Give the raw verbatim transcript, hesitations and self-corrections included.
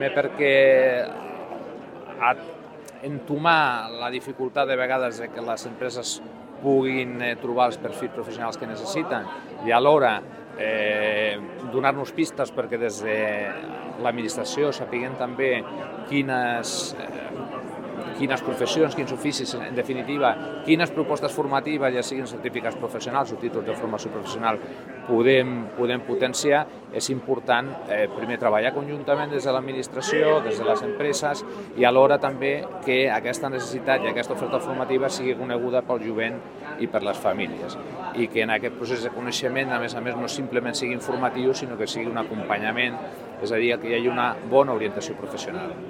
Perquè entomar la dificultat de vegades de que les empreses puguin trobar els perfils professionals que necessiten i alhora eh, donar-nos pistes perquè des de l'administració sapiguem també quines, eh, quines professions, quins oficis, en definitiva, quines propostes formatives, ja siguin certificats professionals o títols de formació professional, podem, podem potenciar. És important eh, primer treballar conjuntament des de l'administració, des de les empreses i alhora també que aquesta necessitat i aquesta oferta formativa sigui coneguda pel jovent i per les famílies i que en aquest procés de coneixement, a més a més, no simplement sigui informatiu, sinó que sigui un acompanyament, és a dir, que hi hagi una bona orientació professional.